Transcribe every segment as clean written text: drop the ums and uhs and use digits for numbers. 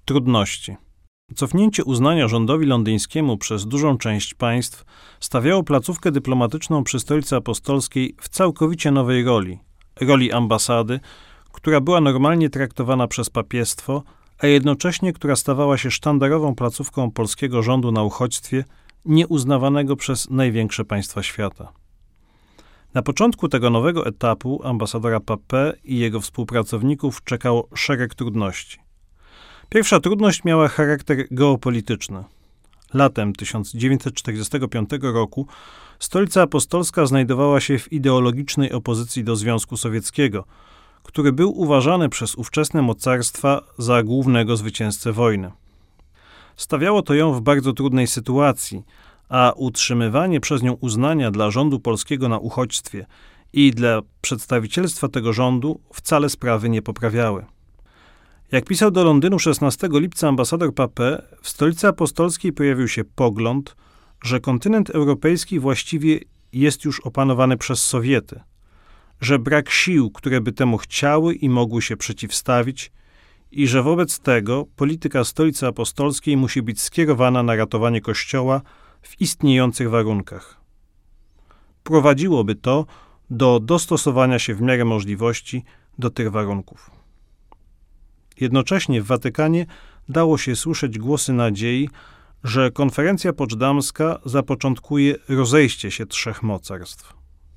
Trudności. Cofnięcie uznania rządowi londyńskiemu przez dużą część państw stawiało placówkę dyplomatyczną przy Stolicy Apostolskiej w całkowicie nowej roli ambasady, która była normalnie traktowana przez papiestwo, a jednocześnie która stawała się sztandarową placówką polskiego rządu na uchodźstwie, nieuznawanego przez największe państwa świata. Na początku tego nowego etapu ambasadora Papin i jego współpracowników czekało szereg trudności. Pierwsza trudność miała charakter geopolityczny. Latem 1945 roku Stolica Apostolska znajdowała się w ideologicznej opozycji do Związku Sowieckiego, który był uważany przez ówczesne mocarstwa za głównego zwycięzcę wojny. Stawiało to ją w bardzo trudnej sytuacji, a utrzymywanie przez nią uznania dla rządu polskiego na uchodźstwie i dla przedstawicielstwa tego rządu wcale sprawy nie poprawiały. Jak pisał do Londynu 16 lipca ambasador Papin, w Stolicy Apostolskiej pojawił się pogląd, że kontynent europejski właściwie jest już opanowany przez Sowiety, że brak sił, które by temu chciały i mogły się przeciwstawić i że wobec tego polityka Stolicy Apostolskiej musi być skierowana na ratowanie Kościoła w istniejących warunkach. Prowadziłoby to do dostosowania się w miarę możliwości do tych warunków. Jednocześnie w Watykanie dało się słyszeć głosy nadziei, że konferencja poczdamska zapoczątkuje rozejście się trzech mocarstw.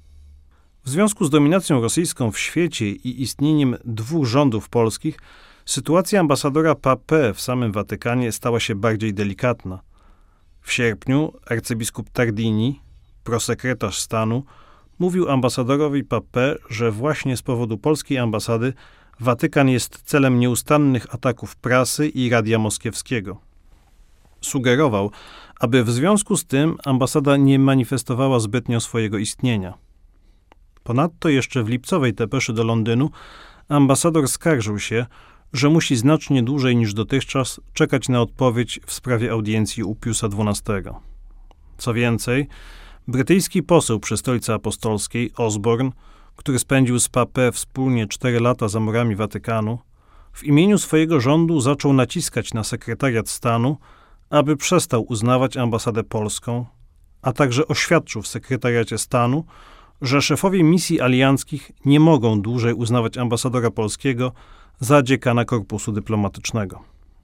W związku z dominacją rosyjską w świecie i istnieniem dwóch rządów polskich, sytuacja ambasadora Papin w samym Watykanie stała się bardziej delikatna. W sierpniu arcybiskup Tardini, prosekretarz stanu, mówił ambasadorowi Papin, że właśnie z powodu polskiej ambasady Watykan jest celem nieustannych ataków prasy i radia moskiewskiego. Sugerował, aby w związku z tym ambasada nie manifestowała zbytnio swojego istnienia. Ponadto jeszcze w lipcowej depeszy do Londynu ambasador skarżył się, że musi znacznie dłużej niż dotychczas czekać na odpowiedź w sprawie audiencji u Piusa XII. Co więcej, brytyjski poseł przy Stolicy Apostolskiej, Osborne, który spędził z Papin wspólnie 4 lata za murami Watykanu, w imieniu swojego rządu zaczął naciskać na sekretariat stanu, aby przestał uznawać ambasadę polską, a także oświadczył w sekretariacie stanu, że szefowie misji alianckich nie mogą dłużej uznawać ambasadora polskiego za dziekana korpusu dyplomatycznego.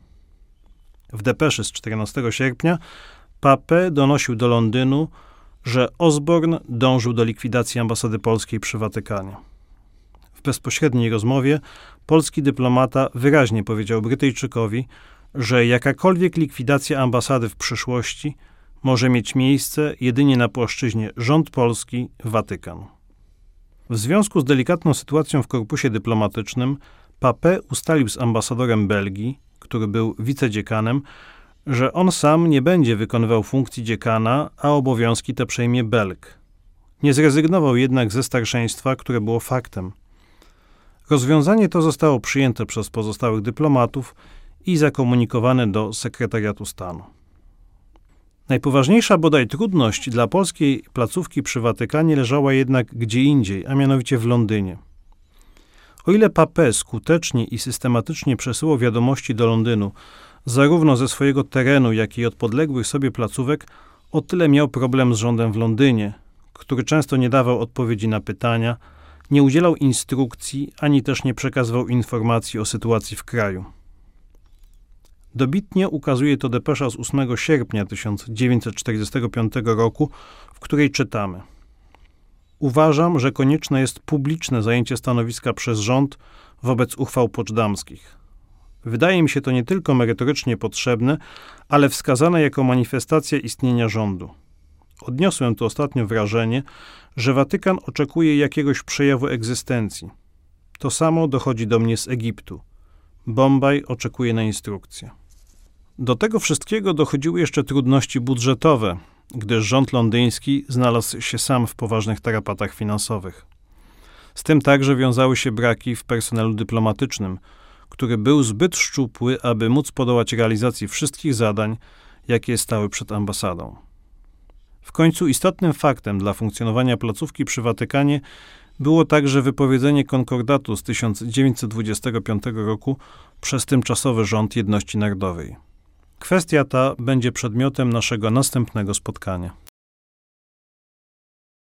W depeszy z 14 sierpnia Papin donosił do Londynu, że Osborne dążył do likwidacji ambasady polskiej przy Watykanie. W bezpośredniej rozmowie polski dyplomata wyraźnie powiedział Brytyjczykowi, że jakakolwiek likwidacja ambasady w przyszłości może mieć miejsce jedynie na płaszczyźnie rząd polski, Watykan. W związku z delikatną sytuacją w korpusie dyplomatycznym Papin ustalił z ambasadorem Belgii, który był wicedziekanem, że on sam nie będzie wykonywał funkcji dziekana, a obowiązki te przejmie Belg. Nie zrezygnował jednak ze starszeństwa, które było faktem. Rozwiązanie to zostało przyjęte przez pozostałych dyplomatów i zakomunikowane do sekretariatu stanu. Najpoważniejsza bodaj trudność dla polskiej placówki przy Watykanie leżała jednak gdzie indziej, a mianowicie w Londynie. O ile Papin skutecznie i systematycznie przesyłał wiadomości do Londynu, zarówno ze swojego terenu, jak i od podległych sobie placówek, o tyle miał problem z rządem w Londynie, który często nie dawał odpowiedzi na pytania, nie udzielał instrukcji, ani też nie przekazywał informacji o sytuacji w kraju. Dobitnie ukazuje to depesza z 8 sierpnia 1945 roku, w której czytamy: Uważam, że konieczne jest publiczne zajęcie stanowiska przez rząd wobec uchwał poczdamskich. Wydaje mi się to nie tylko merytorycznie potrzebne, ale wskazane jako manifestacja istnienia rządu. Odniosłem tu ostatnio wrażenie, że Watykan oczekuje jakiegoś przejawu egzystencji. To samo dochodzi do mnie z Egiptu. Bombaj oczekuje na instrukcję. Do tego wszystkiego dochodziły jeszcze trudności budżetowe, gdyż rząd londyński znalazł się sam w poważnych tarapatach finansowych. Z tym także wiązały się braki w personelu dyplomatycznym, który był zbyt szczupły, aby móc podołać realizacji wszystkich zadań, jakie stały przed ambasadą. W końcu istotnym faktem dla funkcjonowania placówki przy Watykanie było także wypowiedzenie konkordatu z 1925 roku przez tymczasowy rząd jedności narodowej. Kwestia ta będzie przedmiotem naszego następnego spotkania.